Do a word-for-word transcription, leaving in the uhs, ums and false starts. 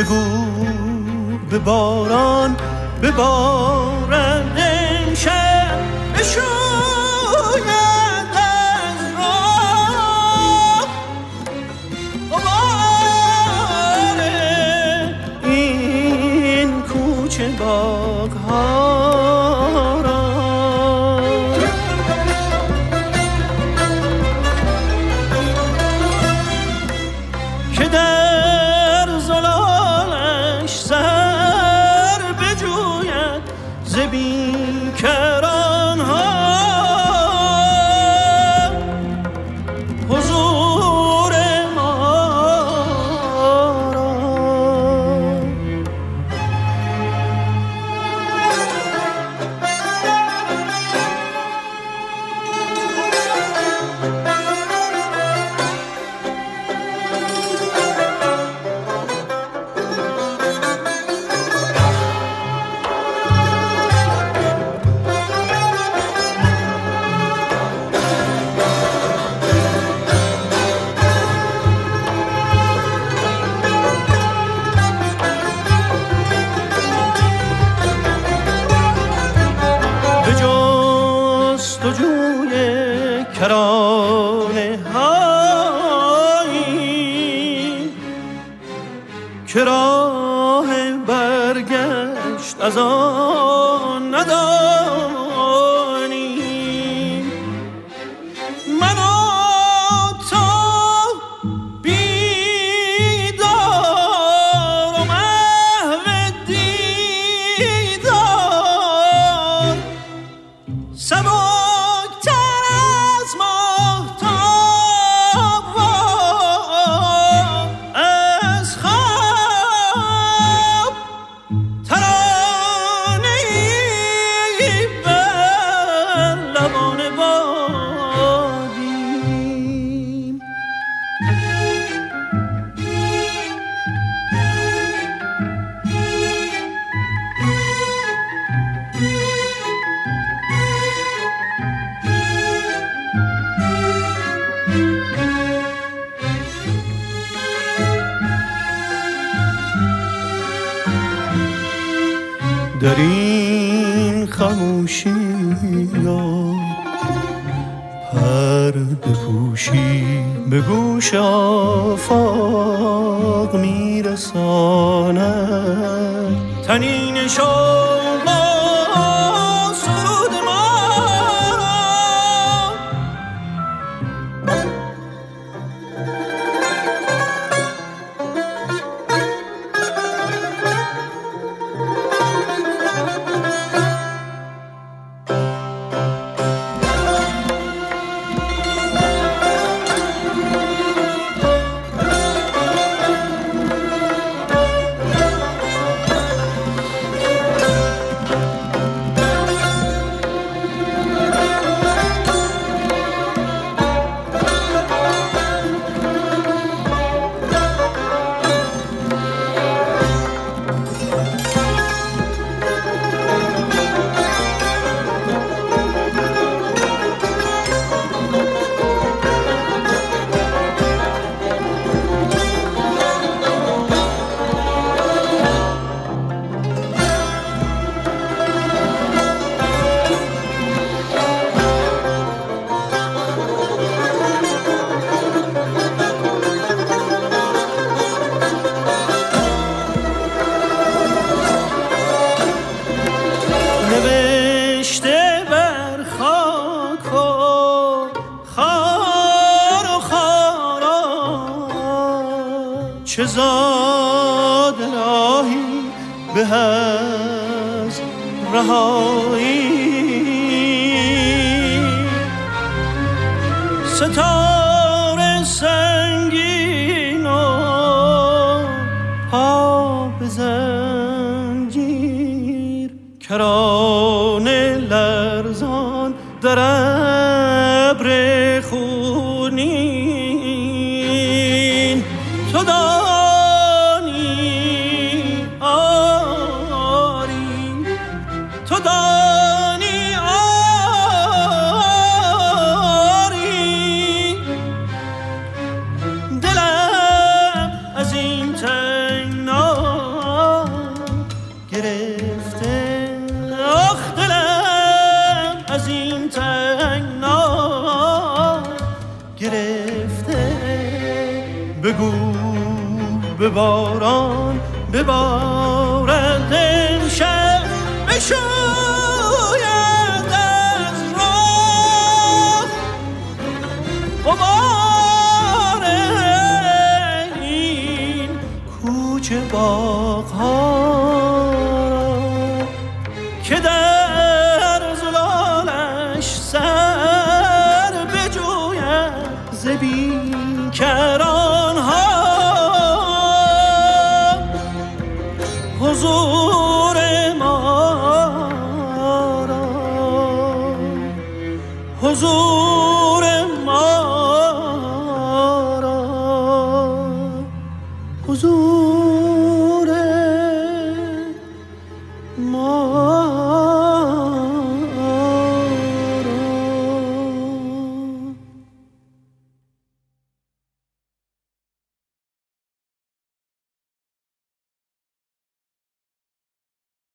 بگو به باران ببارد امشب بشوید از راه غبار این کوچه باغ‌ها را که در زلالش سر بجوید ز بیکران‌ها حضور ما را. به جستجوی کرانه هایی که راه برگشت از آن ندانیم، من و تو بیدار و محو دیدار سبکتر از ماهتاب و از خواب ترانه‌ای بر لبان بادیم. در این خاموشی یا پرده پوشی به گوش آفاق میرساند تنین شوق و سرود ما. نوشته بر خاک و خار و خارا چه زاد راهی به از رهایی ستاره سنگین و پا به زنجیر کرانه لرزان در ابر خونین تو دانی آری تو دانی آری دلم از این تنگنا بگو به باران ببارد امشب بشوید از راه غبار این کوچه باغ‌ها را که در زلالش سر بجوید ز بیکران ها حضور ما را حضور ما را حضور ما